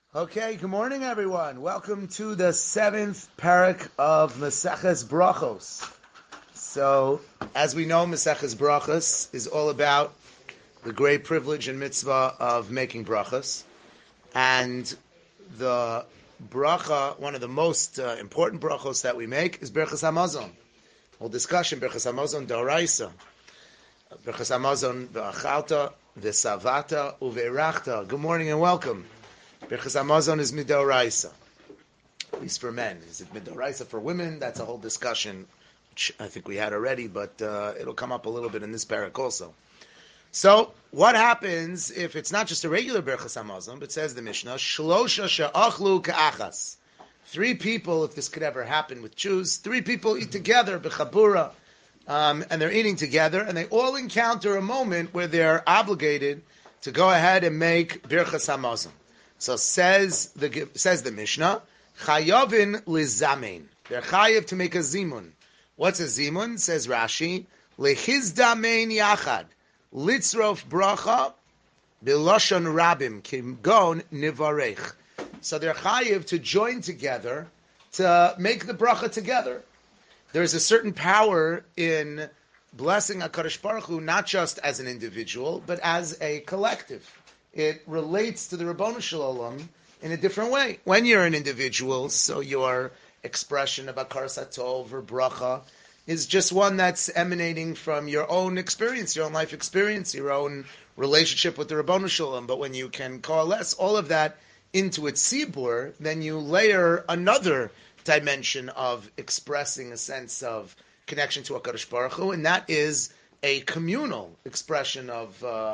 Okay, good morning, everyone. Welcome to the seventh parak of Maseches Brachos. So, as we know, Maseches Brachos is all about the great privilege and mitzvah of making brachos. And the bracha, one of the most important brachos that we make, is Berchas Hamazon. Whole discussion, Berchas Hamazon D'Oraisa. Berchas Hamazon V'achalta, V'savata, Uve'erachta. Good morning and welcome. Berchas Hamazon is midoraisa, at least for men. Is it midoraisa for women? That's a whole discussion, which I think we had already, but it'll come up a little bit in this parak also. So, what happens if it's not just a regular Berchas Hamazon, but says the Mishnah, Shlosha she'achlu ka'achas. Three people, if this could ever happen with Jews, three people eat together, b'chabura, and they're eating together, and they all encounter a moment where they're obligated to go ahead and make Berchas Hamazon. So says the Mishnah, Chayavin lizamein. They're chayav to make a zimun. What's a zimun? Says Rashi, lechizdamein yachad, litzrof bracha, biloshon rabim, kimgon nivarech. So they're chayav to join together to make the bracha together. There's a certain power in blessing HaKadosh Baruch Hu, not just as an individual, but as a collective. It relates to the Ribono Shel Olam in a different way. When you're an individual, so your expression of Hakaras Hatov or bracha is just one that's emanating from your own experience, your own life experience, your own relationship with the Ribono Shel Olam. But when you can coalesce all of that into its sibur, then you layer another dimension of expressing a sense of connection to HaKadosh Baruch Hu, and that is a communal expression of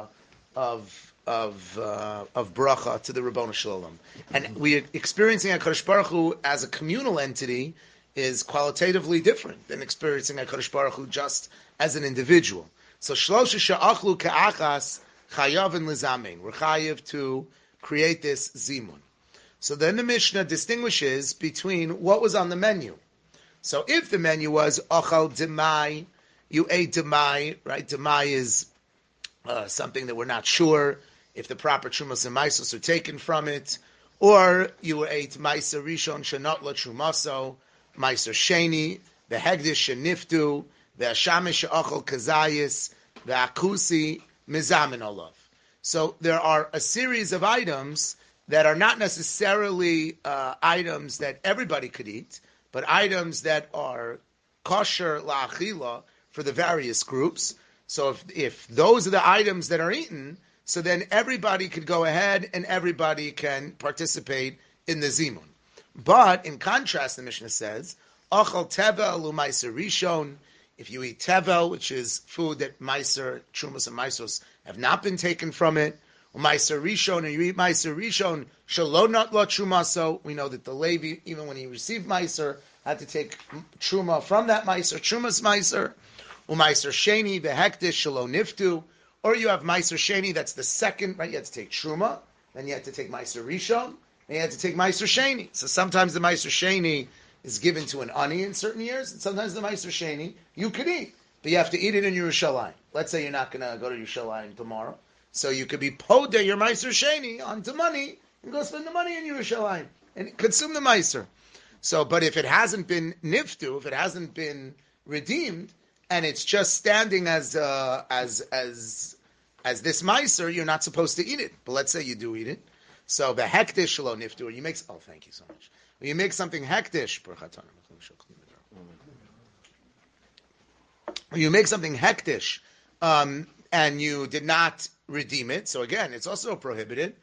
bracha to the Ribono Shel Olam. And we experiencing HaKadosh Baruch Hu as a communal entity is qualitatively different than experiencing HaKadosh Baruch Hu just as an individual. So Shlosha she'achlu ka'achas chayavin lizamein. We're chayav to create this zimun. So then the Mishnah distinguishes between what was on the menu. So if the menu was ochal demai, you ate demai, right? Demai is something that we're not sure if the proper trumas and maisos are taken from it, or you ate maiser rishon shenot la trumaso, maiser sheni, the hegdish sheniftu, the hashamish she'achol kazayis, the akusi mizamin olav. So there are a series of items that are not necessarily items that everybody could eat, but items that are kosher la'achila for the various groups. So if those are the items that are eaten, so then everybody could go ahead and everybody can participate in the zimun. But in contrast, the Mishnah says, Achal tevel u'maiser rishon. If you eat tevel, which is food that maiser, trumas and maisos have not been taken from it, u'maiser rishon, and you eat maiser rishon, shalom not lo trumaso. We know that the Levi, even when he received maiser, had to take truma from that maiser, trumas maiser. U'maiser sheni v'hektish shelo niftu, or you have maiser sheni, that's the second, right? You had to take truma, then you had to take maiser rishon, then you had to take maiser sheni. So sometimes the maiser sheni is given to an ani in certain years, and sometimes the maiser sheni you could eat, but you have to eat it in Yerushalayim. Let's say you're not going to go to Yerushalayim tomorrow, so you could be poda your maiser sheni onto money and go spend the money in Yerushalayim and consume the maiser. So, but if it hasn't been niftu, if it hasn't been redeemed, and it's just standing as this meiser, you're not supposed to eat it. But let's say you do eat it. So the hektish shelo niftu, or you make, oh, thank you so much. When you make something hektish, you make something hektish, and you did not redeem it. So again, it's also prohibited.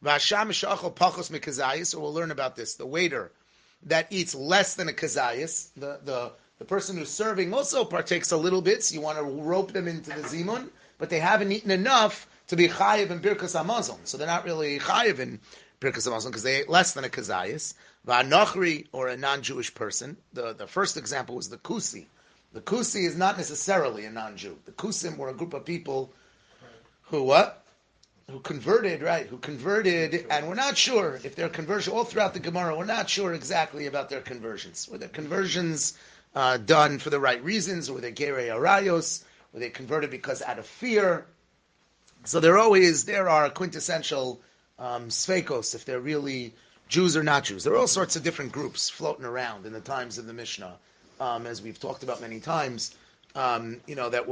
So we'll learn about this. The waiter that eats less than a kazayis, the person who's serving also partakes a little bit, so you want to rope them into the zimun, but they haven't eaten enough to be chayiv in Birkas Hamazon. So they're not really chayiv in Birkas Hamazon because they ate less than a kazayis. V'anochri, or a non-Jewish person. The first example was the kusi. The kusi is not necessarily a non-Jew. The kusim were a group of people who what? Who converted, right? Who converted, and we're not sure if their conversion, all throughout the Gemara, we're not sure exactly about their conversions. Were their conversions done for the right reasons? Were they gerei arayos? Were they converted because out of fear? So there are quintessential Sveikos, if they're really Jews or not Jews. There are all sorts of different groups floating around in the times of the Mishnah, as we've talked about many times. That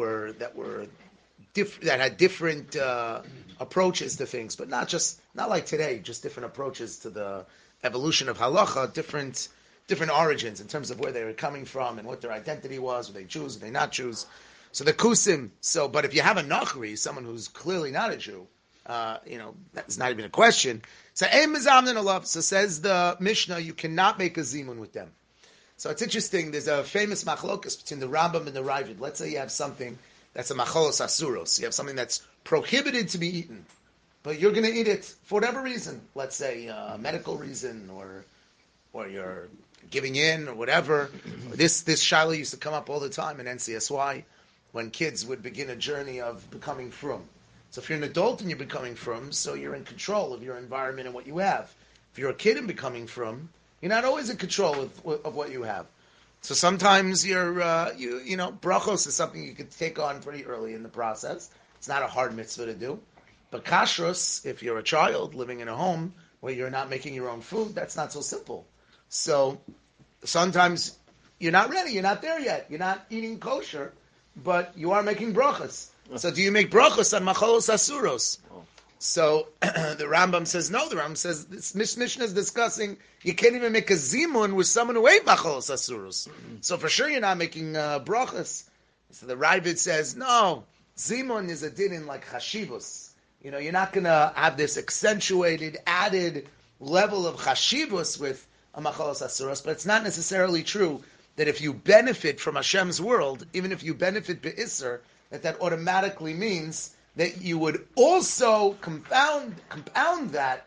had different approaches to things, but not like today, just different approaches to the evolution of halacha, different origins in terms of where they were coming from and what their identity was. Were they Jews? Were they not Jews? So the kusim. But if you have a nachri, someone who's clearly not a Jew, that's not even a question. So so says the Mishnah, you cannot make a zimun with them. So it's interesting. There's a famous machlokas between the Rambam and the Ravid. Let's say you have something that's a macholos asuros. You have something that's prohibited to be eaten, but you're going to eat it for whatever reason. Let's say a medical reason, or you're giving in, or whatever. This shaila used to come up all the time in NCSY when kids would begin a journey of becoming frum. So if you're an adult and you're becoming frum, so you're in control of your environment and what you have. If you're a kid and becoming frum, you're not always in control of what you have. So sometimes brachos is something you could take on pretty early in the process. It's not a hard mitzvah to do. But kashrus, if you're a child living in a home where you're not making your own food, that's not so simple. So sometimes you're not ready, you're not there yet, you're not eating kosher, but you are making brachos. So do you make brachos on macholos asuros? So the Rambam says no. The Rambam says this Mishnah is discussing you can't even make a zimun with someone who ate macholos asuros. So for sure you're not making brachos. So the Ravid says no. Zimun is a din in like chashivus. You're not going to have this accentuated, added level of chashivus with a macholos asuros, but it's not necessarily true that if you benefit from Hashem's world, even if you benefit be'isser, that automatically means that you would also compound that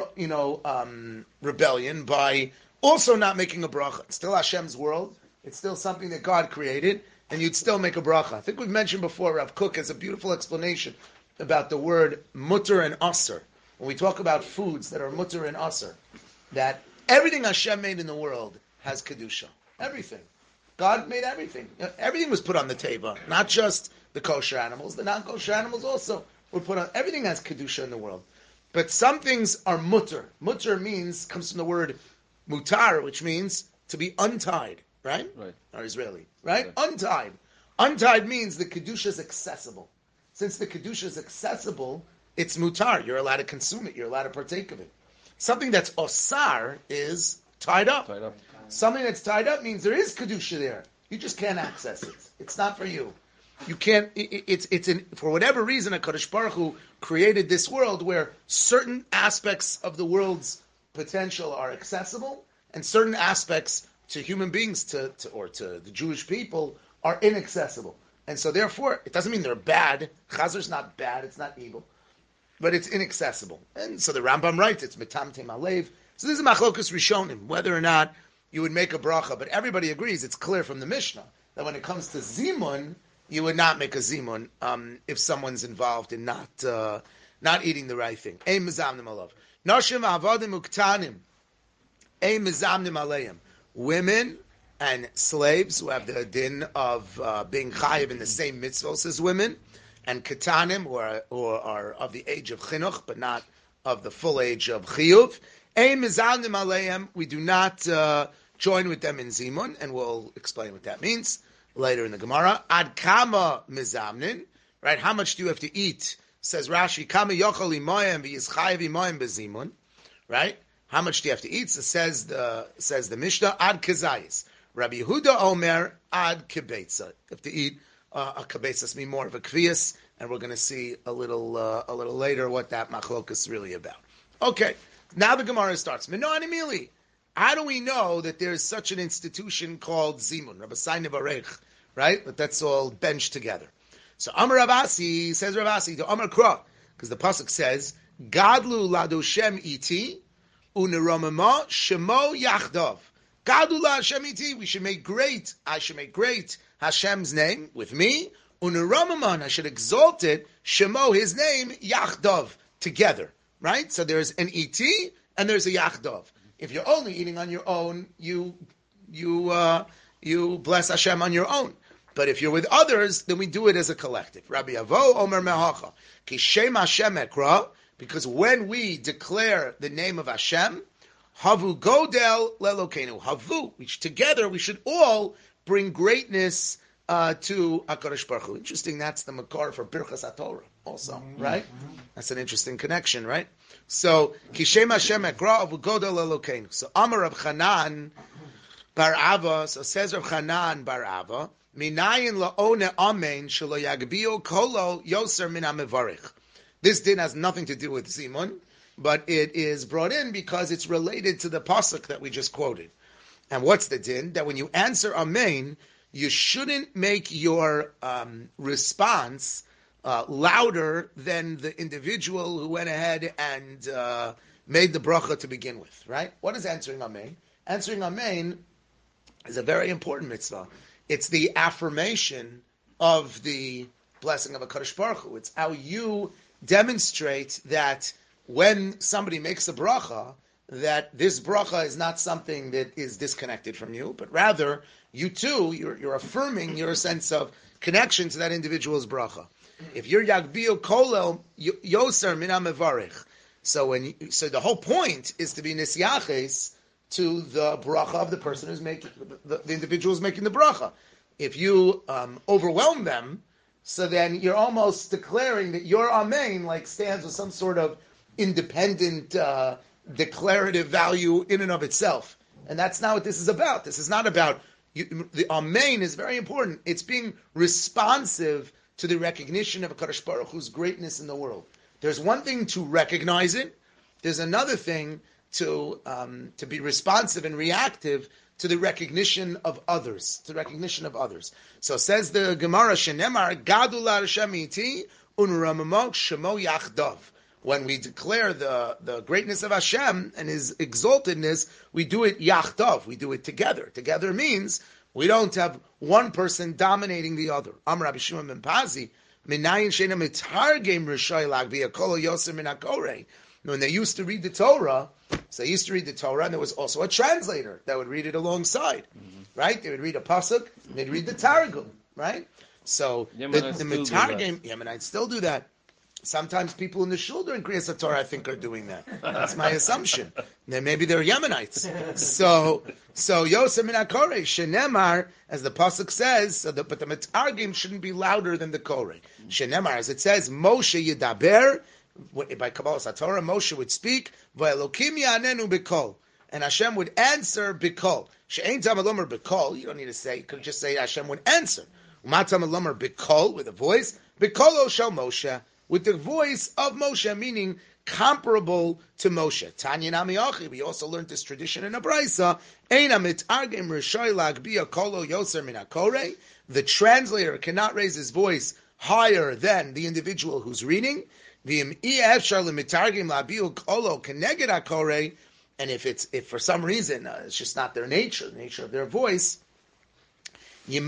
rebellion by also not making a bracha. It's still Hashem's world. It's still something that God created, and you'd still make a bracha. I think we've mentioned before, Rav Kook has a beautiful explanation about the word mutter and aser. When we talk about foods that are mutter and aser, that everything Hashem made in the world has kedusha. Everything. God made everything. Everything was put on the table, not just the kosher animals. The non-kosher animals also were put on. Everything has kedusha in the world. But some things are mutter. Mutter comes from the word mutar, which means to be untied, right? Right. Or Israeli, right? Untied. Untied means the kedusha is accessible. Since the kedusha is accessible, it's mutar. You're allowed to consume it. You're allowed to partake of it. Something that's osar is tied up. Something that's tied up means there is kedusha there. You just can't access it. It's not for you. You can't. For whatever reason, HaKadosh Baruch Hu created this world where certain aspects of the world's potential are accessible, and certain aspects to human beings, or to the Jewish people, are inaccessible. And so, therefore, it doesn't mean they're bad. Chazar's not bad. It's not evil, but it's inaccessible. And so the Rambam writes, it's metamtem alev. So this is machlokus rishonim, whether or not you would make a bracha, but everybody agrees, it's clear from the Mishnah, that when it comes to zimun, you would not make a zimun if someone's involved in not eating the right thing. Ein mezamnim alav. Nashim avadim uktanim. Ein mezamnim aleim. Women and slaves who have the din of being chayiv in the same mitzvos as women, and katanim who are of the age of chinuch, but not of the full age of chiyuv. Ein mezamnim aleim. We do not join with them in zimun, and we'll explain what that means later in the Gemara. Ad kama mizamnin, right? How much do you have to eat? Says Rashi, kama yochel imoyim v'yizchayev imoyim bezimun, right? How much do you have to eat? So says the Mishnah, ad kazayis. Rabbi Yehuda Omer, ad kibetza. You have to eat a kibetza, mean more of a kviyas, and we're going to see a little later what that machlokas is really about. Okay, now the Gemara starts. Mino animili. How do we know that there is such an institution called zimun? Rabbi Saini Barech, right? But that's all benched together. So Amar Rabasi says to Amar Kra, because the pasuk says, "Gadlu ladu Shem iti uneromema shemo yachdav." Gadlu la Hashem iti. We should make great. I should make great Hashem's name with me. Uneromema. I should exalt it. Shemo, His name, yachdav, together. Right. So there's an iti and there's a yachdav. If you're only eating on your own, you bless Hashem on your own. But if you're with others, then we do it as a collective. Rabbi Avo Omer Mehacha Ki Shem Hashem Ekra Because when we declare the name of Hashem, Havu Godel Lelokenu, Havu, which together we should all bring greatness to HaKadosh Baruch Hu. Interesting, that's the makar for Birchas HaTorah also, right? That's an interesting connection, right? So, Kishem Hashem Ekra Havu Godel Lelokenu. So, Amar Rab Chanan Bar Ava, so says Rab Chanan Bar Ava, Minayin la'one amen shelo yagbio kolo yoser min ha'mevarich. This din has nothing to do with Zimun, but it is brought in because it's related to the pasuk that we just quoted. And what's the din? That when you answer amen, you shouldn't make your response louder than the individual who went ahead and made the bracha to begin with, right? What is answering amen? Answering amen is a very important mitzvah. It's the affirmation of the blessing of HaKadosh Baruch Hu. It's how you demonstrate that when somebody makes a bracha, that this bracha is not something that is disconnected from you, but rather you too, you're affirming your sense of connection to that individual's bracha. If you're Yagbio Kolel Yoser Min HaMevarich, so the whole point is to be Nisyaches to the bracha of the person who's making the individual who's making the bracha. If you overwhelm them, so then you're almost declaring that your amen stands with some sort of independent declarative value in and of itself, and that's not what this is about. This is not about the amen is very important. It's being responsive to the recognition of HaKadosh Baruch Hu's greatness in the world. There's one thing to recognize it. There's another thing to be responsive and reactive to the recognition of others. So says the Gemara, Shenemar, Gadu Hashem iti, unramamok shemo yachdav. When we declare the greatness of Hashem and His exaltedness, we do it yachdav. We do it together. Together means we don't have one person dominating the other. Amar Rabbi Shimon ben Pazi, Minayin sheina mitargem rishai lagvia kolo yoser min hakorei. When they used to read the Torah, and there was also a translator that would read it alongside, right? They would read a pasuk, and they'd read the Targum, right? So the Mitargim, Yemenites still do that. Sometimes people in the shul during Kriyas HaTorah, I think, are doing that. That's my assumption. Then maybe they're Yemenites. So Yosef min HaKorei, Shenemar, as the pasuk says, but the Mitargim shouldn't be louder than the Korei. Shenemar, as it says, Moshe Yedaber. By Kabbalah Torah, Moshe would speak, "Va'elokim ya'anenu b'kol," and Hashem would answer b'kol. She'ein tam alomer b'kol. You don't need to say. You could just say Hashem would answer. Umat tam alomer b'kol with a voice. B'kolo shel Moshe, with the voice of Moshe, meaning comparable to Moshe. Tanya nami achi. We also learned this tradition in a brayso. Ein hamitargim rishai lagbiya kolo yoser min hakorei. The translator cannot raise his voice higher than the individual who's reading. And if for some reason it's just not their nature, the nature of their voice, then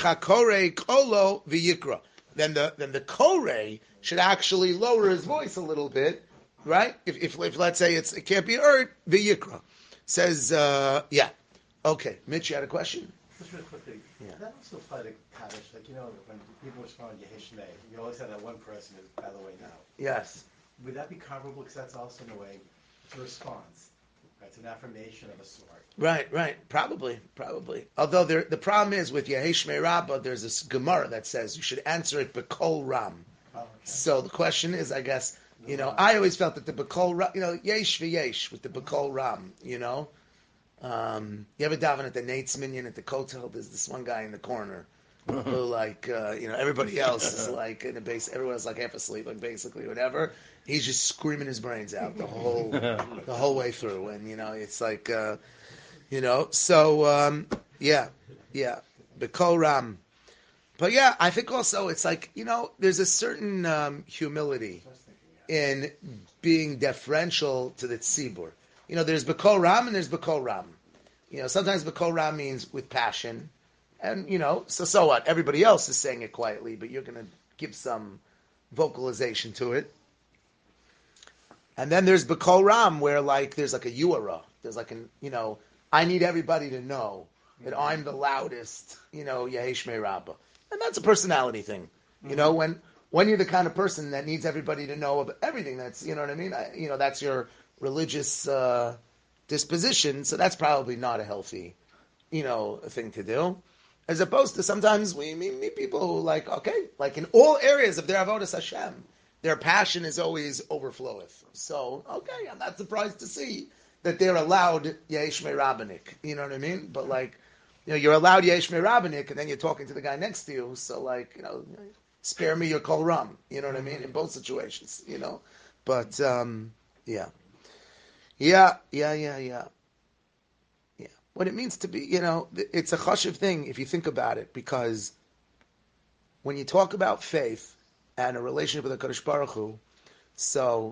the korei should actually lower his voice a little bit, right? If let's say it can't be heard, v'yikra says okay. Mitch, you had a question? Just real quickly, that also apply to Kaddish. When people respond to Yeheshmei, you always have that one person who's, by the way, now. Yes. Would that be comparable? Because that's also, in a way, it's a response. Right? It's an affirmation of a sort. Right. Probably. Although the problem is with Yeheshmei Rabbah, there's this Gemara that says you should answer it B'kol Ram. Oh, okay. So the question is, I guess, I always felt that the B'kol Ram, Yesh v'Yesh with the B'kol Ram, you ever daven at the Nate's Minyan at the Kotel? There's this one guy in the corner who, everybody else is in the base. Everyone's half asleep, basically, whatever. He's just screaming his brains out the whole way through, and it's B'kol Ram. But I think also it's there's a certain humility in being deferential to the tzibur. There's B'kol Ram and there's B'kol Ram. Sometimes B'kol Ram means with passion. And, so what? Everybody else is saying it quietly, but you're going to give some vocalization to it. And then there's B'kol Ram, where, there's a yuara. There's I need everybody to know that I'm the loudest, Yeheshmei Rabbah. And that's a personality thing. When when you're the kind of person that needs everybody to know about everything, that's, you know what I mean? That's your religious disposition, so that's probably not a healthy, thing to do. As opposed to sometimes we meet people who like in all areas of their avodas Hashem, their passion is always overfloweth. So, okay, I'm not surprised to see that they're allowed Yesh Me Rabbanik. You know what I mean? But you're allowed Yesh Me Rabbanik, and then you're talking to the guy next to you, so spare me your kol ram. You know what I mean? In both situations, But, yeah. What it means to be, it's a chashiv thing if you think about it, because when you talk about faith and a relationship with the Kadosh Baruch Hu, so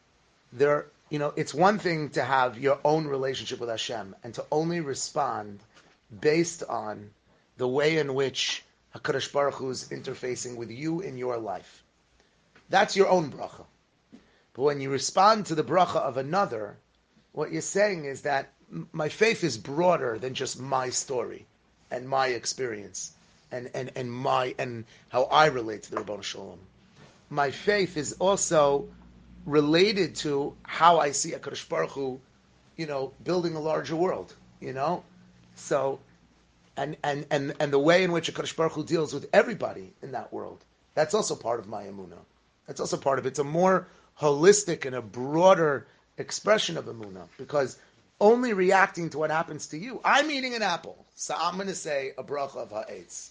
it's one thing to have your own relationship with Hashem and to only respond based on the way in which HaKadosh Baruch Hu is interfacing with you in your life. That's your own bracha. But when you respond to the bracha of another, what you're saying is that my faith is broader than just my story and my experience and how I relate to the Ribono Shel Olam. My faith is also related to how I see HaKadosh Baruch Hu, building a larger world, So, and the way in which HaKadosh Baruch Hu deals with everybody in that world, that's also part of my emunah. That's also part of it. It's a more holistic and a broader expression of emunah, because only reacting to what happens to you. I'm eating an apple, so I'm going to say a bracha of ha'etz,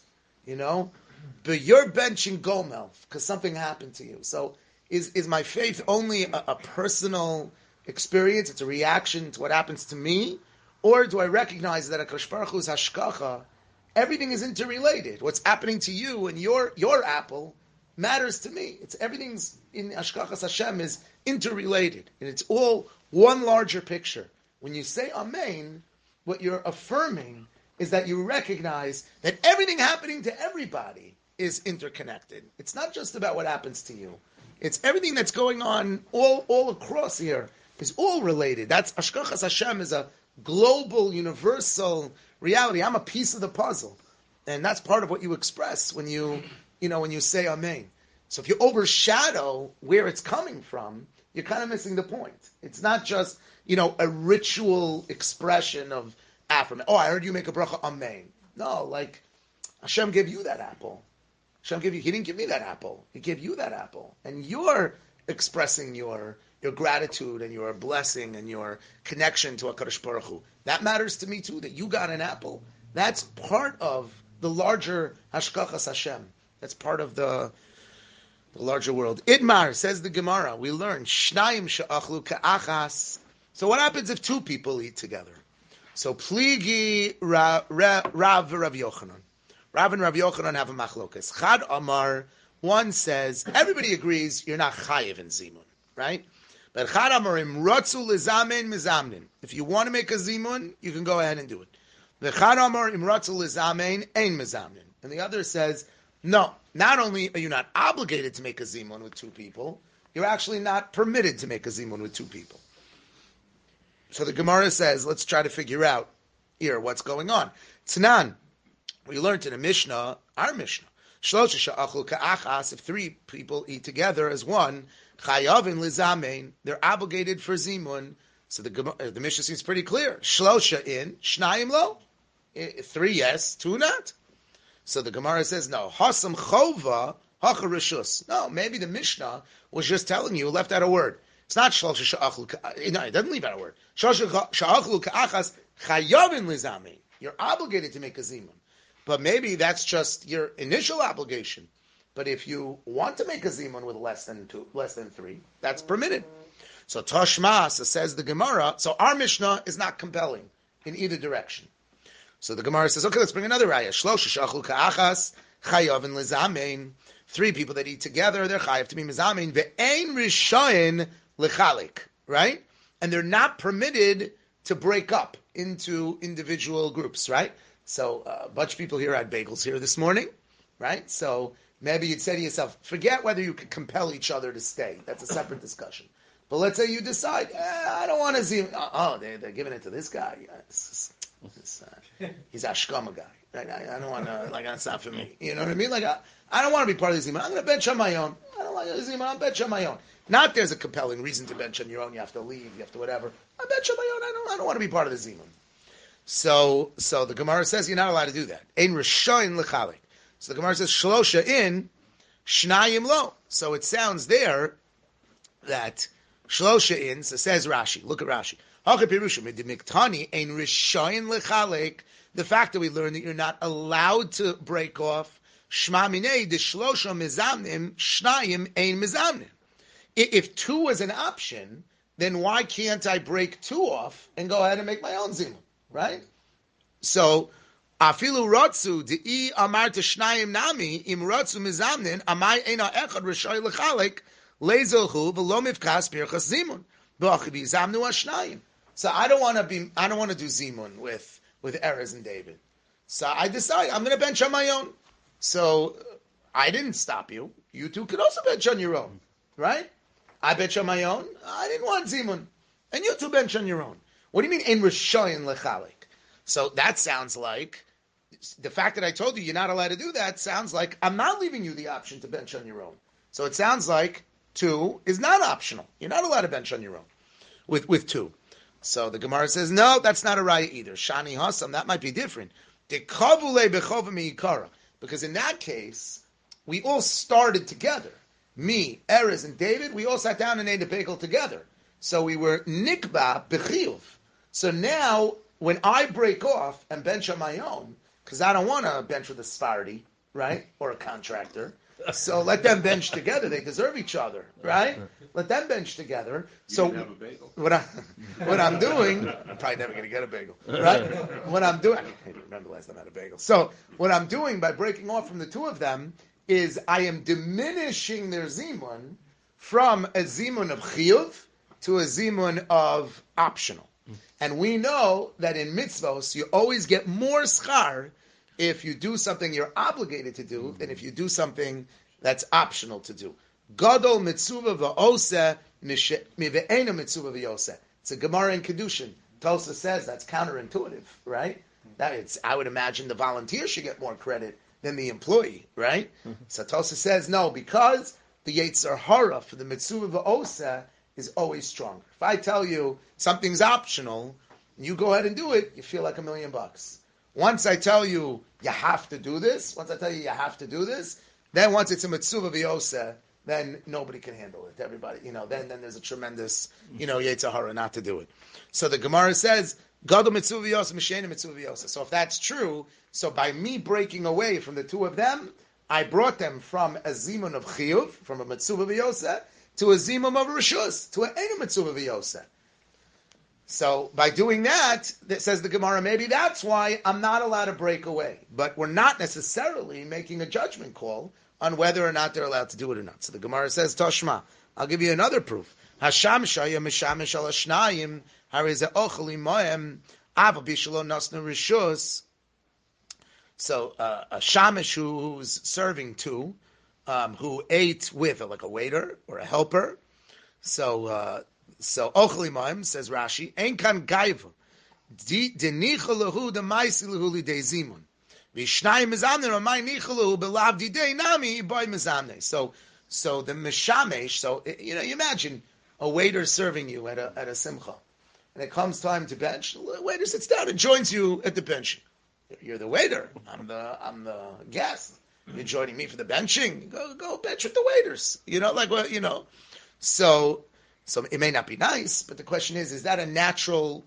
But you're benching gomel because something happened to you. So is my faith only a personal experience? It's a reaction to what happens to me? Or do I recognize that HaKadosh Baruch Hu's hashkacha, everything is interrelated? What's happening to you and your apple matters to me. Everything's in hashkachas Hashem is interrelated, and it's all one larger picture. When you say Amen, what you're affirming is that you recognize that everything happening to everybody is interconnected. It's not just about what happens to you. It's everything that's going on all across here is all related. That's Hashkachas Hashem is a global, universal reality. I'm a piece of the puzzle. And that's part of what you express when you say Amen. So if you overshadow where it's coming from, you're kind of missing the point. It's not just a ritual expression of affirmation. Oh, I heard you make a bracha, amen. No, Hashem gave you that apple. He didn't give me that apple. He gave you that apple. And you're expressing your gratitude and your blessing and your connection to HaKadosh Baruch Hu. That matters to me too, that you got an apple. That's part of the larger Hashkachas Hashem. That's part of the larger world. Idmar, says the Gemara, we learn, Shnayim she'achlu ka'achas. So what happens if two people eat together? So Pligi, Rav Yochanan. Rav and Rav Yochanan have a machlokas. Chad Amar, one says, everybody agrees you're not chayiv in zimun, right? But Chad Amar imrotzu lizamen mizamnin. If you want to make a zimun, you can go ahead and do it. The Chad Amar imrotzu lizamen ein mizamnin. And the other says, no, not only are you not obligated to make a zimun with two people, you're actually not permitted to make a zimun with two people. So the Gemara says, let's try to figure out here what's going on. Tanan, we learned in a Mishnah, our Mishnah, Shlosha she'achlu ka'achas, if three people eat together as one, chayavin lizamein, they're obligated for zimun. So the Mishnah seems pretty clear. Shlosha in, shnayim lo, three yes, two not. So the Gemara says, no, hasam chova, hacha rishus. No, maybe the Mishnah was just telling you, left out a word. It's not shlosha she'achlu. No, it doesn't leave out a word. Shlosha she'achlu ka'achas chayavin lizamein. You're obligated to make a zimun, but maybe that's just your initial obligation. But if you want to make a zimun with less than three, that's permitted. So Tashmas says the Gemara. So our Mishnah is not compelling in either direction. So the Gemara says, okay, let's bring another raya. Shlosha she'achlu ka'achas chayavin lizamein. Three people that eat together, they're chayav to be mizamein. Ve'ein rishayin lechalik, right? And they're not permitted to break up into individual groups, right? So a bunch of people here had bagels here this morning, right? So maybe you'd say to yourself, forget whether you could compel each other to stay. That's a separate discussion. But let's say you decide, I don't want to see. Oh, they're giving it to this guy. He's a Ashkama guy. I don't want to, that's not for me. You know what I mean? I don't want to be part of the Zimun. I'm going to bench on my own. I don't like the Zimun. I'll bench on my own. Not there's a compelling reason to bench on your own. You have to leave. You have to whatever. I bench on my own. I don't want to be part of the Zimun. So the Gemara says you're not allowed to do that. Ein Rishoin l'chalik. So the Gemara says Shlosha in, Shnayim lo. So it sounds there that Shlosha in, so says Rashi. Look at Rashi. The fact that we learned that you're not allowed to break off, Shma minei de Shlosha mizamnim, Shnayim ein mizamnim. If two was an option, then why can't I break two off and go ahead and make my own zimun, right? So, afilu rotzu de'i amar shnayim nami im rotzu mizamnin amai ena echad rishoy lechalek lezilhu v'lo mivkas birchas zimun b'achibi zamnu ashnayim. So I don't want to do zimun with Erez and David. So I decide I'm going to bench on my own. So I didn't stop you. You two could also bench on your own, right? I bench on my own. I didn't want zimun, and you two bench on your own. What do you mean in rishoyin lechalik? So that sounds like the fact that I told you you're not allowed to do that sounds like I'm not leaving you the option to bench on your own. So it sounds like two is not optional. You're not allowed to bench on your own with two. So the Gemara says, no, that's not a raya either. Shani Hassam, that might be different. Because in that case, we all started together. Me, Erez, and David, we all sat down and ate a bagel together. So we were nikba b'chiyuv. So now, when I break off and bench on my own, because I don't want to bench with a Sephardi, right, or a contractor, so let them bench together. They deserve each other, right? Let them bench together. So have a bagel. what I'm doing, I'm probably never going to get a bagel, right? What I'm doing, I can't remember the last time I had a bagel. So what I'm doing by breaking off from the two of them is I am diminishing their zimun from a zimun of chiyuv to a zimun of optional. And we know that in mitzvos, you always get more schar if you do something you're obligated to do than if you do something that's optional to do. Gadol mitzvah v'oseh mive'ena mitzvah v'yoseh. It's a Gemara in Kedushin. Tosa says that's counterintuitive, right? I would imagine the volunteer should get more credit than the employee, right? So Tosa says, no, because the Yetzer Hara for the mitzvah v'oseh is always stronger. If I tell you something's optional, and you go ahead and do it, you feel like $1 million. Once I tell you have to do this, then once it's a mitzvah v'yoseh, then nobody can handle it. Everybody, then there's a tremendous, Yetzer Hara not to do it. So the Gemara says, Gadol mitzvah v'yoseh, Mishena mitzvah v'yoseh. So if that's true, so by me breaking away from the two of them, I brought them from a zimun of chiyuv, from a mitzvah v'yoseh, to a zimun of rishus, to an ena mitzvah v'yoseh. So by doing that, says the Gemara, maybe that's why I'm not allowed to break away. But we're not necessarily making a judgment call on whether or not they're allowed to do it or not. So the Gemara says, Toshma, I'll give you another proof. Hasham shaya mishamish al hashnayim harize ochel imoem ava bishalo nasnu rishus. So a shamish who's serving two, who ate with like a waiter or a helper. So ochel imoem, says Rashi, ein kan gaiva denicha lahu demaisi lahu lidei zimun. So the mishamesh. So you imagine a waiter serving you at a simcha, and it comes time to bench. The waiter sits down and joins you at the bench. You're the waiter. I'm the guest. You're joining me for the benching. Go bench with the waiters. So it may not be nice, but the question is that a natural?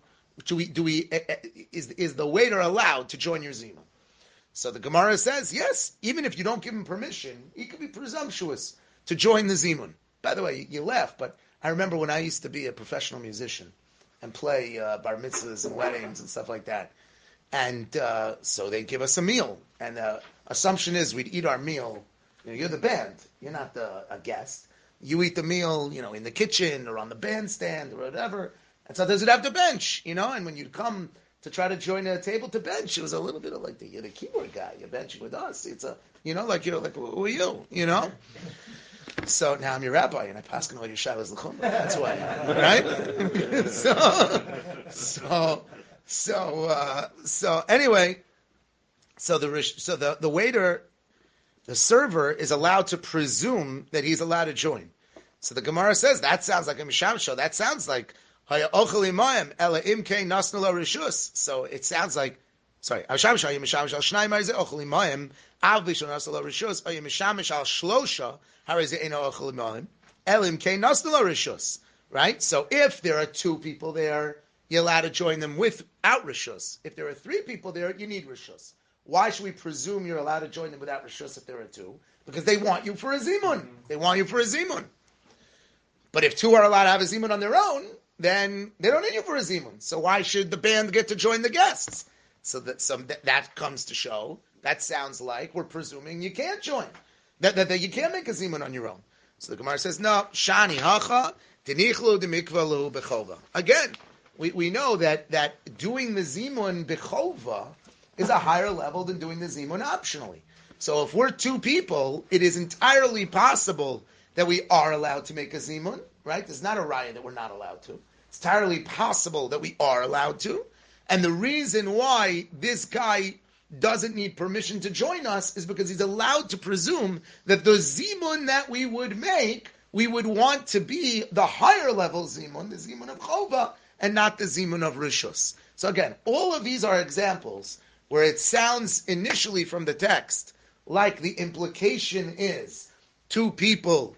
Is the waiter allowed to join your zima? So the Gemara says, yes, even if you don't give him permission, he could be presumptuous to join the zimun. By the way, you laugh, but I remember when I used to be a professional musician and play bar mitzvahs and weddings and stuff like that. And so they'd give us a meal. And the assumption is we'd eat our meal. You're the band. You're not a guest. You eat the meal, in the kitchen or on the bandstand or whatever. And sometimes you'd have to bench, and when you'd come to try to join a table to bench, it was a little bit of like you're the keyboard guy. You're benching with us. It's you're like who are you? So now I'm your rabbi and I pass on all your shilas l'chumrah. That's why, right? So anyway, the waiter, the server is allowed to presume that he's allowed to join. So the Gemara says that sounds like a mishamsho. That sounds like haya ochel imayim ela imke nasnu lo rishus. So it sounds like mishamsho haya mishamsho shnai marizeh ochel imayim av bishon nasnu lo rishus haya mishamsho al shlosha harizeh eno ochel imayim ela imke nasnu lo rishus. Right. So if there are two people there, you're allowed to join them without rishus. If there are three people there, you need rishus. Why should we presume you're allowed to join them without rishus if there are two? Because they want you for a zimun. They want you for a zimun. But if two are allowed to have a zimun on their own, then they don't need you for a zimun. So why should the band get to join the guests? So that comes to show, that sounds like we're presuming you can't join. That you can't make a zimun on your own. So the Gemara says, no, shani hacha, tenichlu demikvalu bechova. Again, we know that doing the zimun bechova is a higher level than doing the zimun optionally. So if we're two people, it is entirely possible that we are allowed to make a zimun, right? There's not a raya that we're not allowed to. It's entirely possible that we are allowed to. And the reason why this guy doesn't need permission to join us is because he's allowed to presume that the zimun that we would make, we would want to be the higher level zimun, the zimun of chova, and not the zimun of rishus. So again, all of these are examples where it sounds initially from the text like the implication is two people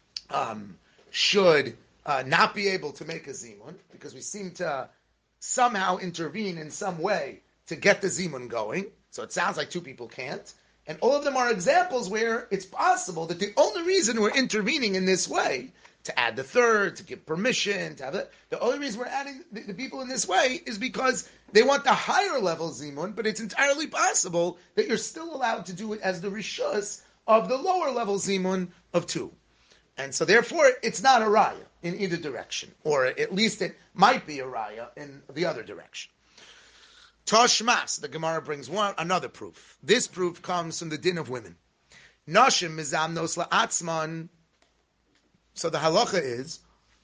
should not be able to make a zimun, because we seem to somehow intervene in some way to get the zimun going. So it sounds like two people can't. And all of them are examples where it's possible that the only reason we're intervening in this way, to add the third, to give permission, to have it, the only reason we're adding the people in this way is because they want the higher level zimun, but it's entirely possible that you're still allowed to do it as the rishus of the lower level zimun of two. And so therefore, it's not a raya in either direction, or at least it might be a raya in the other direction. Toshmas, the Gemara brings another proof. This proof comes from the din of women. Nashim mizamnos la'atzman. So the halacha is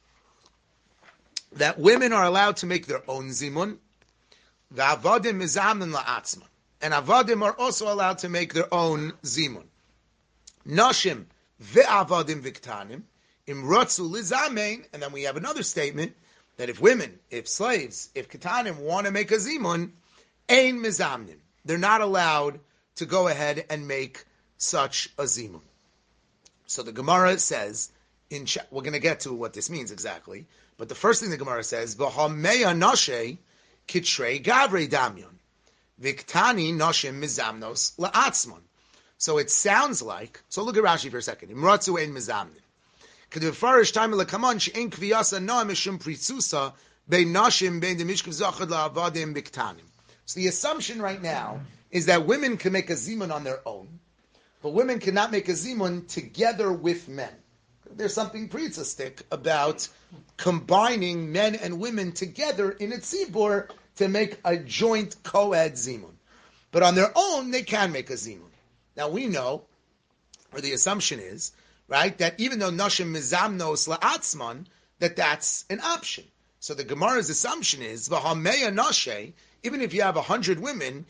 that women are allowed to make their own zimun. The avadim mizamnon la'atzman. And avadim are also allowed to make their own zimun. Nashim ve'avadim viktanim imrotzu lizamein. And then we have another statement that if women, if slaves, if ketanim want to make a zimun, ein mizamnin, they're not allowed to go ahead and make such a zimun. So the Gemara says, we're going to get to what this means exactly, but the first thing the Gemara says, v'hameya nashe kitrei gavrei damyon viktani nashim mizamnos la'atzmon. So it sounds like, so look at Rashi for a second. Imratzu ein mizamnin. Kedivfarish time lekaman she'en kviyasa noam mishum pritzusa bein nashim bein demishkav zachad la'avadim viktanim. So the assumption right now is that women can make a zimun on their own, but women cannot make a zimun together with men. There's something pritzistic about combining men and women together in a tzibur to make a joint co-ed zimun. But on their own, they can make a zimun. Now we know, or the assumption is, right, that even though nashim mizamnos la'atzman, that's an option. So the Gemara's assumption is, v'hameya nashe, even if you have 100 women,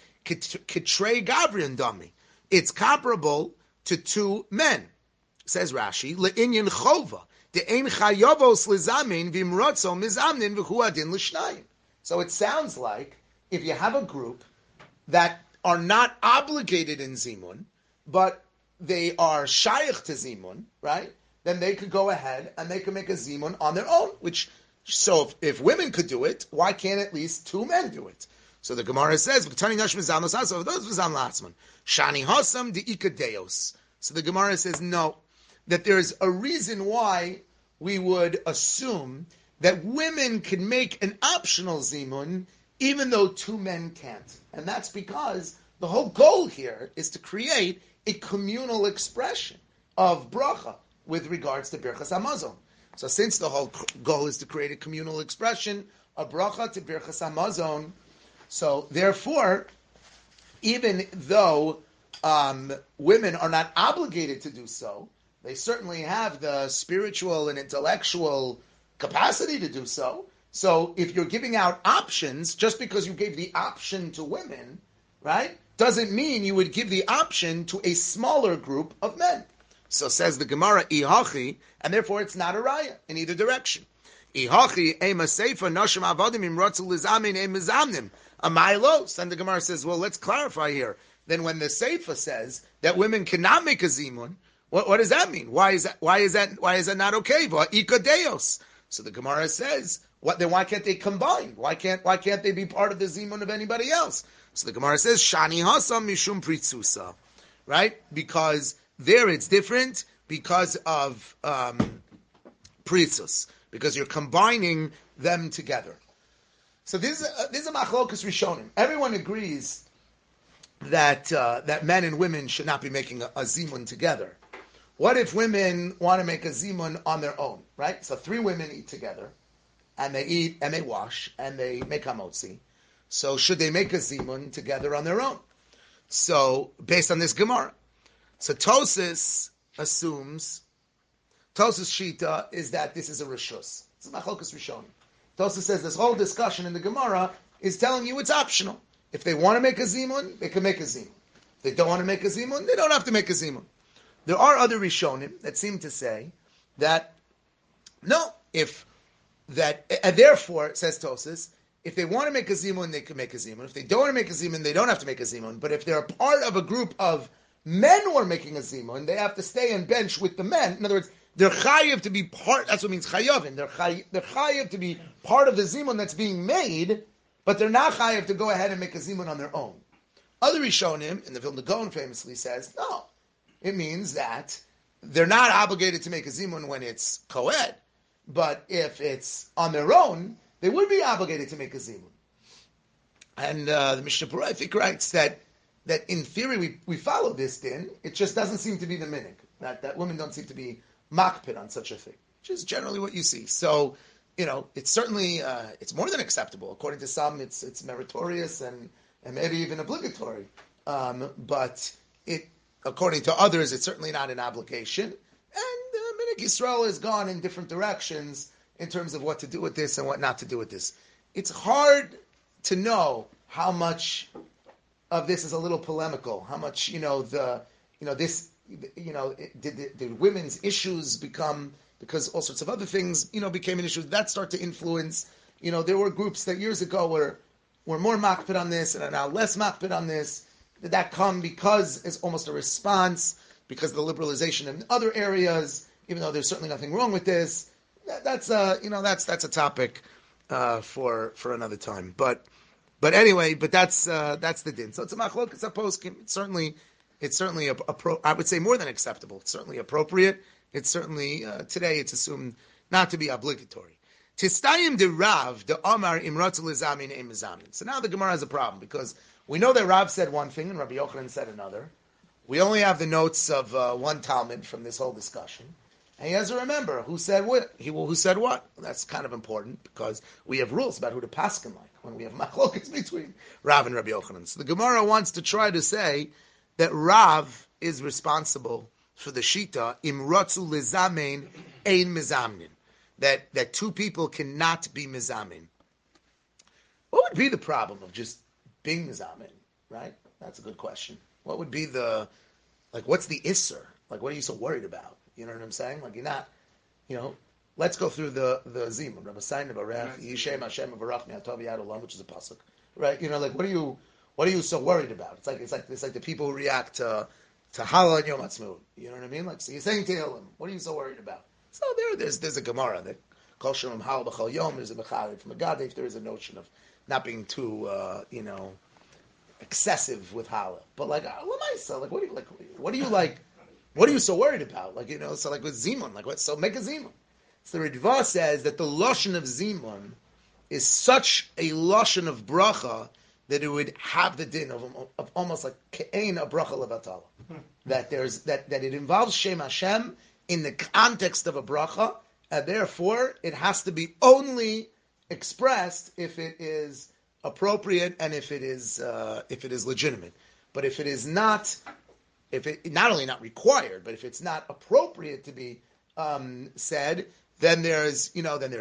kitrei gavrian dami, it's comparable to two men. Says Rashi, le'inyan chova, de'ein chayavos lizamin v'imrotzo mizamnin v'hu adin l'shnayim. So it sounds like if you have a group that are not obligated in zimun, but they are shaykh to zimun, right? Then they could go ahead and they could make a zimun on their own. So if women could do it, why can't at least two men do it? So the Gemara says, "V'tani nashim mizamnos haso those mizam la'atzman shani hasam deikadeos." So the Gemara says no, that there is a reason why we would assume that women can make an optional zimun even though two men can't, and that's because the whole goal here is to create a communal expression of bracha with regards to Birchas Hamazon. So since the whole goal is to create a communal expression of bracha to Birchas Hamazon, so therefore, even though women are not obligated to do so, they certainly have the spiritual and intellectual capacity to do so. So if you're giving out options, just because you gave the option to women, right, doesn't mean you would give the option to a smaller group of men. So says the Gemara, ihachi, and therefore it's not a raya in either direction. Ihachi ema seifa nashim avadim im ratzu lizamin em mizamnim amailos. And the Gemara says, well, let's clarify here. Then when the seifa says that women cannot make a zimun, what does that mean? Why is that not okay? Ikadeos. So the Gemara says, then why can't they combine? Why can't they be part of the zimun of anybody else? So the Gemara says, Shani hasam mishum pritzusa, right? Because there it's different because of pritzus, because you're combining them together. So this is a machlokas rishonim. Everyone agrees that men and women should not be making a zimun together. What if women want to make a zimun on their own, right? So 3 women eat together, and they eat, and they wash, and they make hamotzi. So should they make a zimun together on their own? So, based on this Gemara. So Tosas assumes, Tosas Shita is that this is a Rishus. It's a Machlokas Rishonim. Tosas says this whole discussion in the Gemara is telling you it's optional. If they want to make a zimun, they can make a zimun. If they don't want to make a zimun, they don't have to make a zimun. There are other Rishonim that seem to say that, no, and therefore, says Tosas, if they want to make a zimun, they can make a zimun. If they don't want to make a zimun, they don't have to make a zimun. But if they're a part of a group of men who are making a zimun, they have to stay and bench with the men. In other words, they're chayiv to be part, that's what means chayavin. They're chayiv to be part of the zimun that's being made, but they're not chayiv to go ahead and make a zimun on their own. Other Rishonim, and the Vilna Gaon famously says, no, it means that they're not obligated to make a zimun when it's koed, but if it's on their own, they would be obligated to make a zimun. And the Mishnah Berurah, I think, writes that in theory we follow this din. It just doesn't seem to be the minig. That women don't seem to be makpid on such a thing, which is generally what you see. So, it's certainly it's more than acceptable. According to some, it's meritorious and maybe even obligatory. But according to others, it's certainly not an obligation. And minig Yisrael has gone in different directions in terms of what to do with this and what not to do with this. It's hard to know how much of this is a little polemical. How much did women's issues become, because all sorts of other things became an issue that start to influence. There were groups that years ago were more makpid on this and are now less makpid on this. Did that come because it's almost a response because of the liberalization in other areas? Even though there's certainly nothing wrong with this, that's a topic for another time. But anyway, that's the din. So it's a machlok, it's a poskim. It's certainly I would say more than acceptable. It's certainly appropriate. It's certainly today it's assumed not to be obligatory. Tistayim de Rav de Omar imratzu lizamin em mizamin. So now the Gemara has a problem because we know that Rav said one thing and Rabbi Yochanan said another. We only have the notes of one Talmud from this whole discussion. And he has to remember who said what. Who said what. Well, that's kind of important because we have rules about who to paskin like when we have machlokas between Rav and Rabbi Yochanan. So the Gemara wants to try to say that Rav is responsible for the shita imratzu lizamein ein mizamnin, that 2 people cannot be mizamin. What would be the problem of just being mizamin? Right? That's a good question. What would be what's the isser? What are you so worried about? You know what I'm saying? You're not, let's go through the zimun. Rabbi Sayin Barach, Yishem Hashem Barach Me'atov Yad Olam, which is a pasuk, right? What are you so worried about? It's like the people who react to Hala and Yom Ha'atzmaut. You know what I mean? So you're saying Tehillim. What are you so worried about? So there's a Gemara that Kol Shalom Hal B'Chol Yom. There's a Mecharev from a Gadif. There is a notion of not being too excessive with Hala. But Lamaisa, what are you so worried about? With Zimun, so make a Zimun. So the Ritva says that the Lashon of Zimun is such a Lashon of Bracha that it would have the din of almost like Ke'ein a Bracha Levatala. That it involves Shem Hashem in the context of a Bracha, and therefore it has to be only expressed if it is appropriate and if it is legitimate. But if it is not, if it not only not required, but if it's not appropriate to be said, then there's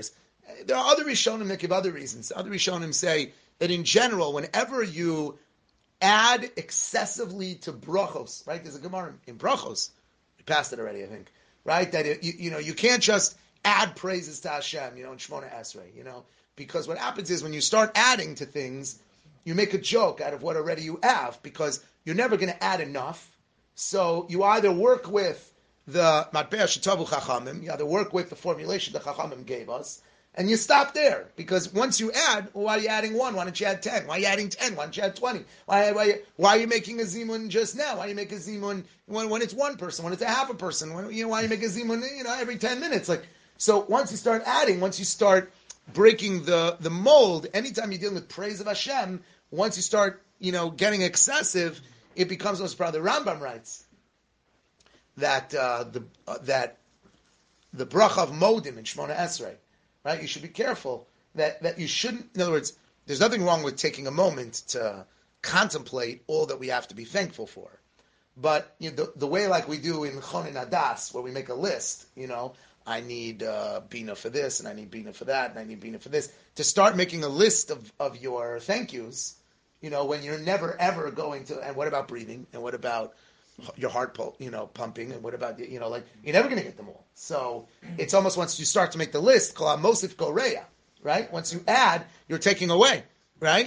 There are other Rishonim that give other reasons. Other Rishonim say that in general, whenever you add excessively to brachos, right? There's a Gemara in brachos. We passed it already, I think, right? That you can't just add praises to Hashem, in Shmona Esrei, because what happens is when you start adding to things, you make a joke out of what already you have, because you're never going to add enough. So you either work with the Matbeh Shetavu Chachamim, you either work with the formulation the Chachamim gave us, and you stop there, because once you add, why are you adding 1? Why don't you add 10? Why are you adding 10? Why don't you add 20? Why are you making a zimun just now? Why are you make a zimun when it's one person, when it's a half a person? Why you make a zimun every 10 minutes? So once you start adding, once you start breaking the mold, anytime you're dealing with praise of Hashem, once you start getting excessive, it becomes what's probably the Rambam writes that the bracha of modim in Shmona Esrei. Right, you should be careful that you shouldn't. In other words, there's nothing wrong with taking a moment to contemplate all that we have to be thankful for. But the way like we do in Chonin Adas, where we make a list. I need bina for this, and I need bina for that, and I need bina for this. To start making a list of your thank yous, when you're never ever going to. And what about breathing? And what about your heart, pumping, and what about you're never going to get them all. So it's almost once you start to make the list, kol mosif koreya, right? Once you add, you're taking away, right?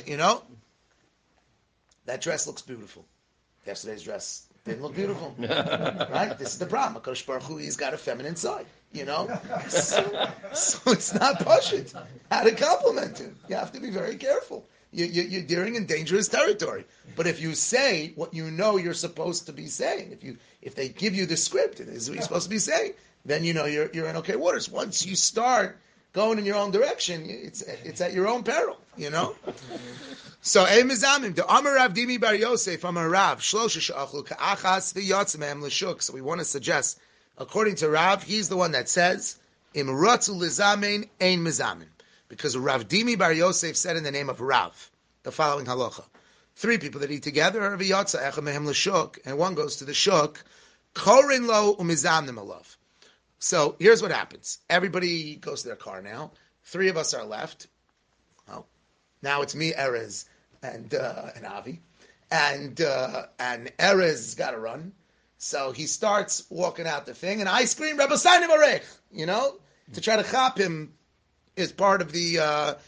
That dress looks beautiful. Yesterday's dress didn't look beautiful, right? This is the problem. HaKadosh Baruch Hu, he's got a feminine side, so it's not pashut. How to compliment him? You have to be very careful. You're dealing in dangerous territory. But if you say what you're supposed to be saying, if they give you the script, and this is what you're supposed to be saying, then you're in okay waters. Once you start going in your own direction, it's at your own peril. So the Amar Rav Dimi Bar Yosef Amar Rav Shlosha She'achlu Ka'achas V'Yatz Mehem L'Shuk. So we want to suggest, according to Rav, he's the one that says Im Ratzu Lizamein Ein Mizamin. Because Rav Dimi Bar Yosef said in the name of Rav the following halacha: 3 people that eat together, and one goes to the shuk, korin lo umizamnim alav. So here's what happens: everybody goes to their car now. 3 of us are left. Well, now it's me, Erez, and Avi, and Erez has got to run. So he starts walking out the thing, and I scream, Rebbe Sainim Arech, to try to chop him. Is part of the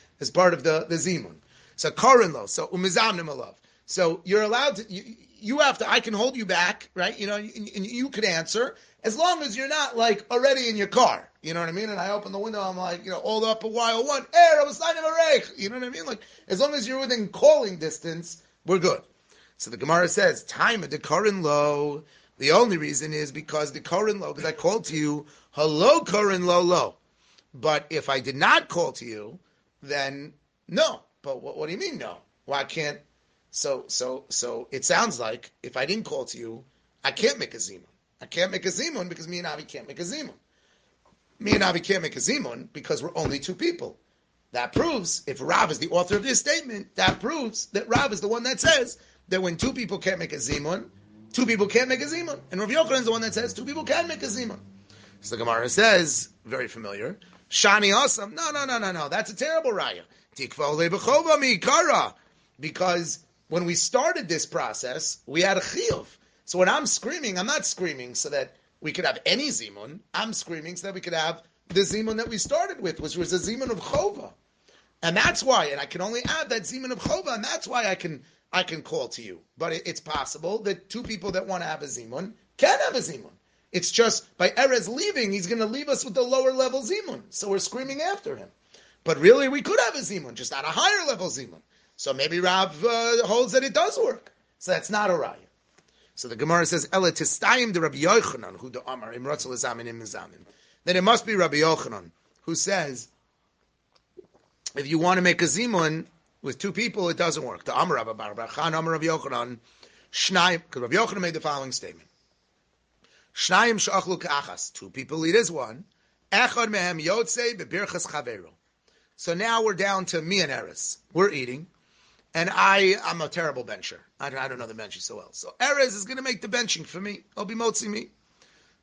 zimun. So korin lo. So umizamnim alav. So you're allowed to. You have to. I can hold you back, right? And you could answer as long as you're not already in your car. You know what I mean? And I open the window. I'm all up a while. One air. I was signing a reich. You know what I mean? As long as you're within calling distance, we're good. So the Gemara says, time of the korin lo. The only reason is because the korin lo, because I called to you, hello korin lo lo. But if I did not call to you, then no. But what do you mean no? Well, I can't. So it sounds like if I didn't call to you, I can't make a zimun. I can't make a zimun because me and Avi can't make a zimun. Me and Avi can't make a zimun because we're only 2 people. That proves, if Rav is the author of this statement, that proves that Rav is the one that says that when 2 people can't make a zimun, 2 people can't make a zimun. And Rav Yochanan is the one that says 2 people can make a zimun. So the Gemara says, very familiar, Shani Asam. No. That's a terrible raya. Because when we started this process, we had a chiyuv. So when I'm screaming, I'm not screaming so that we could have any zimun. I'm screaming so that we could have the zimun that we started with, which was a zimun of chova. And that's why, and I can only add that zimun of chova, and that's why I can call to you. But it's possible that 2 people that want to have a zimun can have a zimun. It's just by Erez leaving, he's going to leave us with the lower level zimun. So we're screaming after him. But really, we could have a zimun, just at a higher level zimun. So maybe Rav holds that it does work. So that's not a raya. So the Gemara says, Ela tistayim de Rabbi Yochanan, who the Amar, im ratzel zamin im zamin. Then it must be Rabbi Yochanan, who says, if you want to make a zimun with 2 people, it doesn't work. The Amar Rabbi Bar Chan, Amar Rabbi Yochanan, Shnayim, because Rabbi Yochanan made the following statement. Shnayim she'achlu ka'achas. 2 people eat as one. Echad mehem yotzei bebirchas chaveru. So now we're down to me and Erez. We're eating. And I'm a terrible bencher. I don't know the benching so well. So Erez is going to make the benching for me. He'll be motzi me.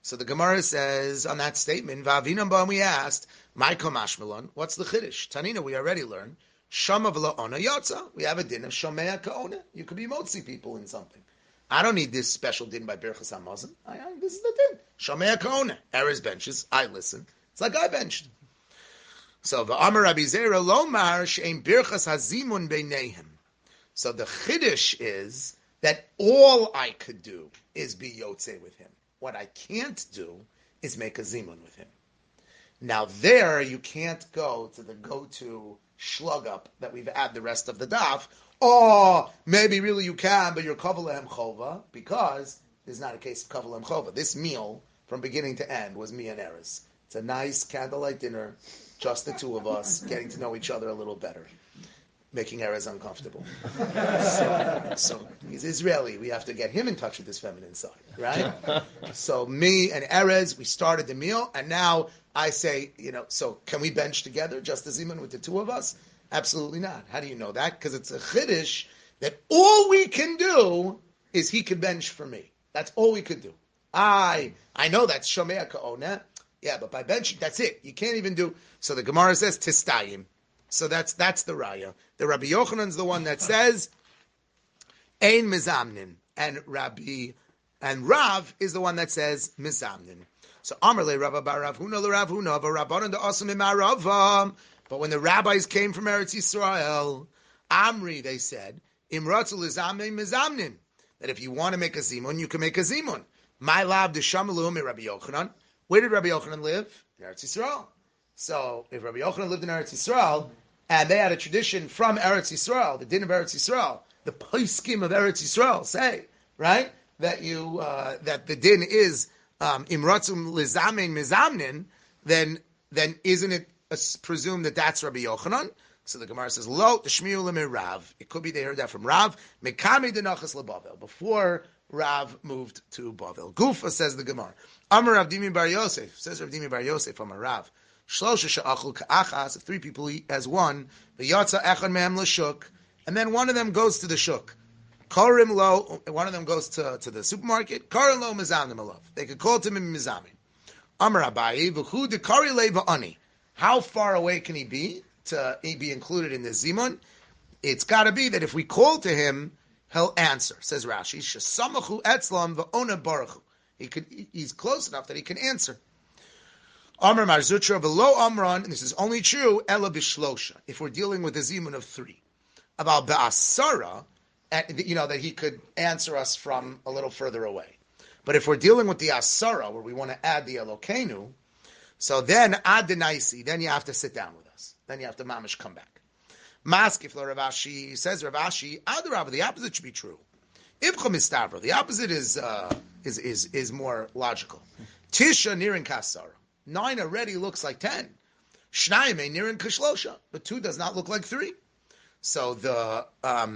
So the Gemara says on that statement, Va'avinam ba, we asked, Maiko mashmalon, what's the chiddush? Tanina, we already learned, Shama v'la ona yotza. We have a din of shomea ka'ona. You could be motzi people in something. I don't need this special din by Birchas Hamazon. This is the din. Shomea ka'ona. Erez benches. I listen. It's like I benched. So v'amar Rabbi Zera lomar she'em Birchas hazimun beinehem. So the chiddush is that all I could do is be yotze with him. What I can't do is make a zimun with him. Now there, you can't go to the go-to shlug up that we've had the rest of the daf. Or maybe really you can, but you're kavah lehem chova, because there's not a case of kavah lehem chova. This meal, from beginning to end, was me and Eris. It's a nice candlelight dinner, just the two of us, getting to know each other a little better, making Erez uncomfortable. So he's Israeli. We have to get him in touch with his feminine side, right? So me and Erez, we started the meal, and now I say, so can we bench together, just as Iman, with the two of us? Absolutely not. How do you know that? Because it's a chiddush that all we can do is he can bench for me. That's all we could do. I know that's shomea ka'ona. Yeah, but by benching, that's it. You can't even do. So the Gemara says tistayim. So that's the raya. The Rabbi Yochanan's the one that says ein mizamnin, and Rav is the one that says mizamnin. So Amarle Rav bar Rav Huna l'Rav Huna v'Rabbanan da'asim imaravam. But when the rabbis came from Eretz Yisrael, Amri, they said, imratzu l'zamnin mizamnin, that if you want to make a zimun, you can make a zimun. My lab d'shamalu Rabbi Yochanan. Where did Rabbi Yochanan live? In Eretz Yisrael. So if Rabbi Yochanan lived in Eretz Yisrael, and they had a tradition from Eretz Yisrael, the din of Eretz Yisrael, the poskim of Eretz Yisrael say, right, that that the din is imratzum lizamin mizamnin, then isn't it presumed that that's Rabbi Yochanan? So the Gemara says, lo tishmiu lemir Rav. It could be they heard that from Rav. Mekami denachas leBavel, before Rav moved to Bavel. Gufa, says the Gemara. Amar Rav Dimi bar Yosef, says Rav Dimi bar Yosef from a Rav. Shlosha she'achul ka'achas, if three people eat as one, v'yatza echad mehem l'shuk, and then one of them goes to the shuk. Karim lo, one of them goes to the supermarket. Karim lo mizanim alav. They could call to him mizamin. Amar Abayi v'chu dekari leva ani. How far away can he be to be included in the zimun? It's got to be that if we call to him, he'll answer. Says Rashi, shesamachu etzlam v'ona baruchu. He's close enough that he can answer. Amar Mar Zutra v'lo amran, and this is only true, ela bishlosha, if we're dealing with a zimun of 3. About ba'asara, that he could answer us from a little further away. But if we're dealing with the asara, where we want to add the Elokeinu, so then ad denaisi, then you have to sit down with us. Then you have to mamish come back. Maskif lo Rav Ashi, says Rav Ashi, adarabah, the opposite should be true. Ivcha mistavra, the opposite is more logical. Tisha nirin kasara. 9 already looks like 10. Shnayim nirin kashlosha, but 2 does not look like 3. So the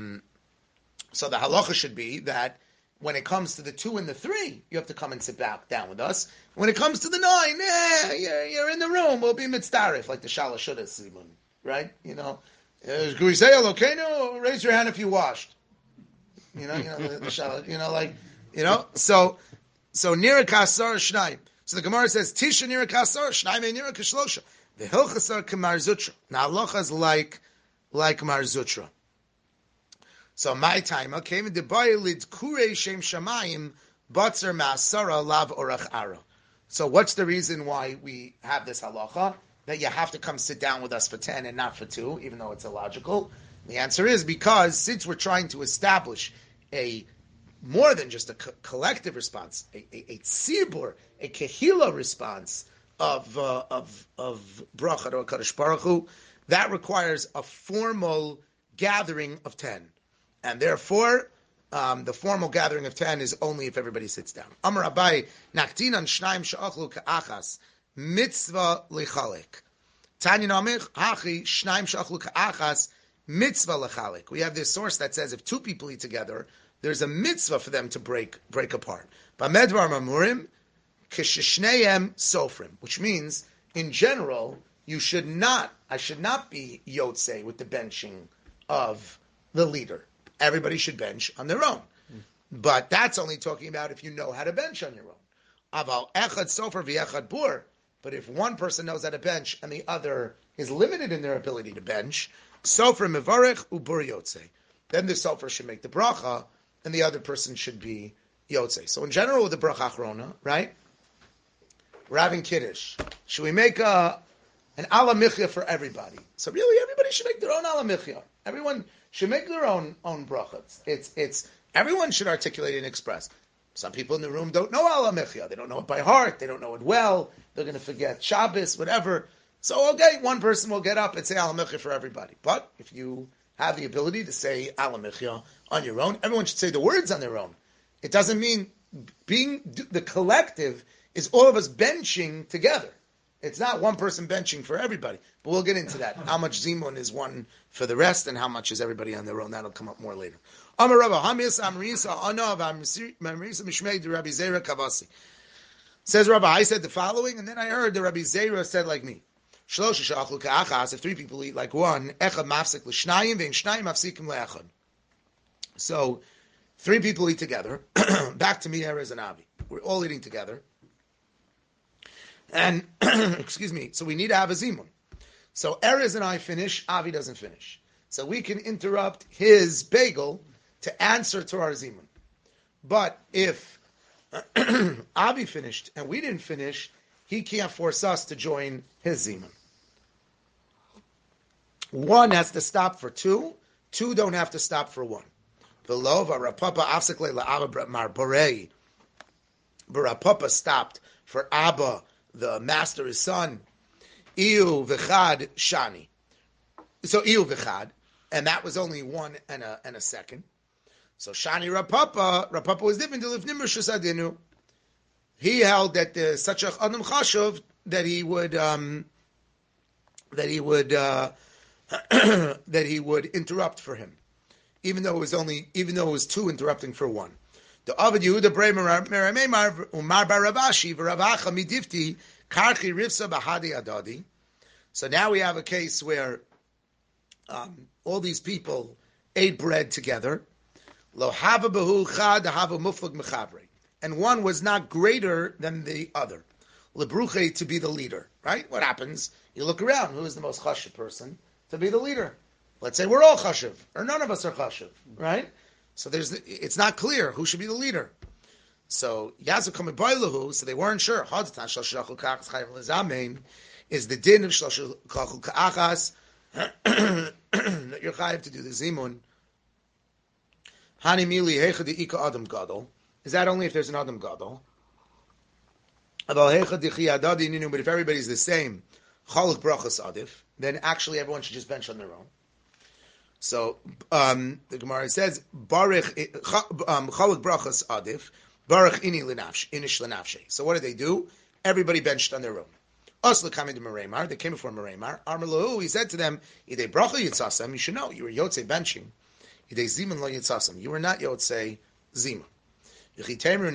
halacha should be that when it comes to the 2 and the 3, you have to come and sit back down with us. When it comes to the 9, you're in the room. We'll be mitzdarif, like the Shala Shudah Simun, right? Can we say okay? No, raise your hand if you washed. The Shala, So nira kasar shnayim. So the Gemara says tisha nira kasar shnayim nira kashlosha. The hilchasar kamar zutra. Now halacha's like Mar Zutra. So my time came in the bayilid kure shem shamayim batzer ma'asara lav orach ara. So what's the reason why we have this halacha that you have to come sit down with us for 10 and not for 2, even though it's illogical? The answer is because since we're trying to establish a more than just a collective response, a tzibur, a kehila response of bracha to HaKadosh Baruch Hu, that requires a formal gathering of 10. And therefore, the formal gathering of 10 is only if everybody sits down. Amar Abai, naktinan shnaim she'achlu ka'achas, mitzvah lechalek. Tanya namich, hachi, shnaim she'achlu ka'achas, mitzvah lechalek. We have this source that says if 2 people eat together, there's a mitzvah for them to break apart. Bamedvar mamurim, kishishneim sofrim, which means, in general, I should not be yotze with the benching of the leader. Everybody should bench on their own. But that's only talking about if you know how to bench on your own. Aval echad sofer v'echad bur. But if one person knows how to bench and the other is limited in their ability to bench, sofer mevarech ubur yotze. Then the sofer should make the bracha, and the other person should be yotze. So in general, with the bracha achrona, right? We're having kiddush. Should we make an ala michya for everybody? So really, everybody should make their own ala michya. Everyone should make their own brachas. It's everyone should articulate and express. Some people in the room don't know ala michya. They don't know it by heart. They don't know it well. They're going to forget Shabbos, whatever. So okay, one person will get up and say ala michya for everybody. But if you have the ability to say ala michya on your own, everyone should say the words on their own. It doesn't mean being the collective is all of us benching together. It's not one person benching for everybody. But we'll get into that. How much zimun is one for the rest, and how much is everybody on their own. That'll come up more later. Says Rabbi, I said the following, and then I heard the Rabbi Zera said like me. If three people eat like one, so three people eat together. Back to me, Erez and Avi. We're all eating together. And, excuse me, so we need to have a zimun. So Erez and I finish, Avi doesn't finish. So we can interrupt his bagel to answer to our zimun. But if Avi finished and we didn't finish, he can't force us to join his zimun. One has to stop for two. Two don't have to stop for one. Barapapa stopped for Abba, the master, his son. Iu v'chad shani. So Iu v'chad, and that was only one and a second. So Shani Rapapa was different to Lifnim Rishus Adinu. He held that such a Adam Chashuv that he would that he would interrupt for him, even though it was two interrupting for one. The Avad Yehuda Bremer Meramemar Umar Baravashi V'Ravacha Midifti Karchi Rivsa Bahadi Adadi. So now we have a case where all these people ate bread together. Lo Hava Behu Chad Hava Muflag Mechabre, and one was not greater than the other. Lebruche to be the leader, right? What happens? You look around. Who is the most chashuv person to be the leader? Let's say we're all chashuv, or none of us are chashuv, right? So it's not clear who should be the leader. So Yazu coming boilahu, so they weren't sure. Is the din of shlashul ka'achas that you're chayav to do the zimun? Hani mili hecha de ika adam gadol. Is that only if there's an adam gadol? But if everybody's the same, chaluk brachas adif, then actually everyone should just bench on their own. So the Gemara says, "Baruch chaluk brachas adif, baruch ini inish lenafshe." So what did they do? Everybody benched on their own. Asla coming to Meremar, they came before Meremar. Armalahu, he said to them, "Idei bracha yitzasam." You should know you were yotze benching. Idei zimun lo yitzasam. You were not yotze zimun. If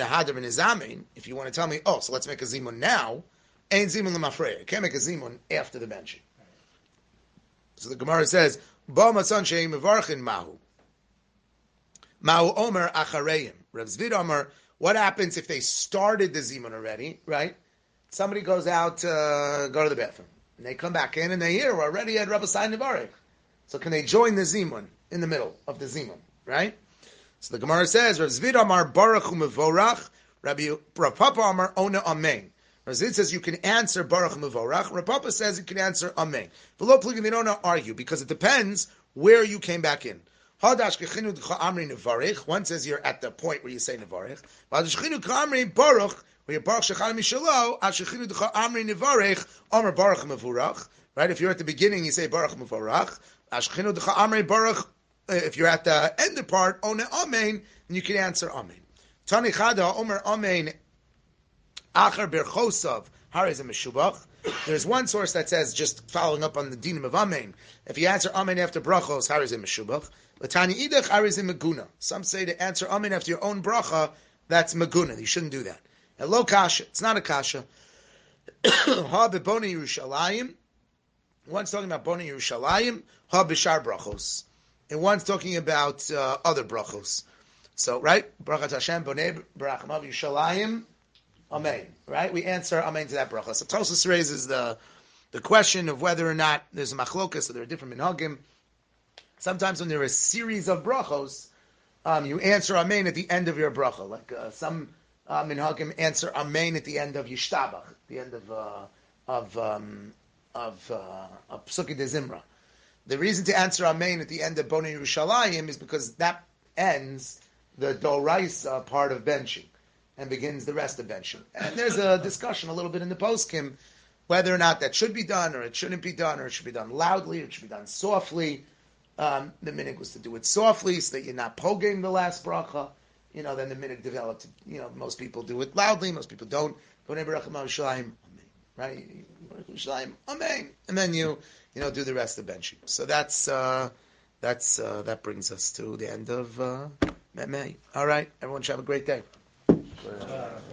you want to tell me, so let's make a zimun now, ain't zimun l'mafreya. You can't make a zimun after the benching. So the Gemara says, Ba matzan she'im mevarchin mahu. Mahu omer achareim. Rav Zvid omer, what happens if they started the zimun already, right? Somebody goes out to go to the bathroom, and they come back in, and they hear, we're already at Rabbi Sai Nevarech. So can they join the zimun in the middle of the zimun, right? So the Gemara says, Rav Zvid Amar Baruch Hu Mevorach, Rav Papa Amar Ona Amen. Rav Zvid says you can answer Baruch Hu Mevorach. Rav Papa says you can answer Amen. Below Plugin, they don't argue because it depends where you came back in. Hadash Kechinu D'cha Amri Nevarich. One says you're at the point where you say Nevarich. Hadash Kechinu D'cha Amri Baruch, where you're Baruch Shechal Mishalo. Hadash Kechinu D'cha Amri Nevarich. Amar Baruch Mevorach. Right? If you're at the beginning, you say Baruch Mevorach. Hadash Kechinu D'cha Amri Baruch. If you're at the end part, Ona Amen, and you can answer Amen. Tani Chada Omer Amen Achar Berchosav Hariz Meshubach. There's one source that says, just following up on the dinim of Amen, if you answer Amen after Brachos, Hariz Meshubach. Latani Idach Hariz Meguna. Some say to answer Amen after your own bracha, that's Meguna. You shouldn't do that. And lo kasha, it's not a kasha. Ha beboni Yerushalayim. One's talking about Boni Yerushalayim. Ha b'shar Brachos. And one's talking about other brachos. So, right? Brachat Hashem, Bonei, Barachamav Yishalayim, Amen. Right? We answer Amen to that bracha. So Tosfos raises the question of whether or not there's a machlokas, so there are different minhagim. Sometimes when there are a series of brachos, you answer Amen at the end of your bracha. Like some minhagim answer Amen at the end of Yishtabach, the end of Psuki de Zimra. The reason to answer Amen at the end of Bonei Yerushalayim is because that ends the Doraisa part of benching and begins the rest of benching. And there's a discussion a little bit in the poskim whether or not that should be done or it shouldn't be done, or it should be done loudly or it should be done softly. The minhag was to do it softly so that you're not pogging the last bracha. Then the minhag developed. Most people do it loudly, most people don't. Bonei Baruch Amen, right? Amen, and then you do the rest of benching. So that brings us to the end of May. All right, everyone should have a great day.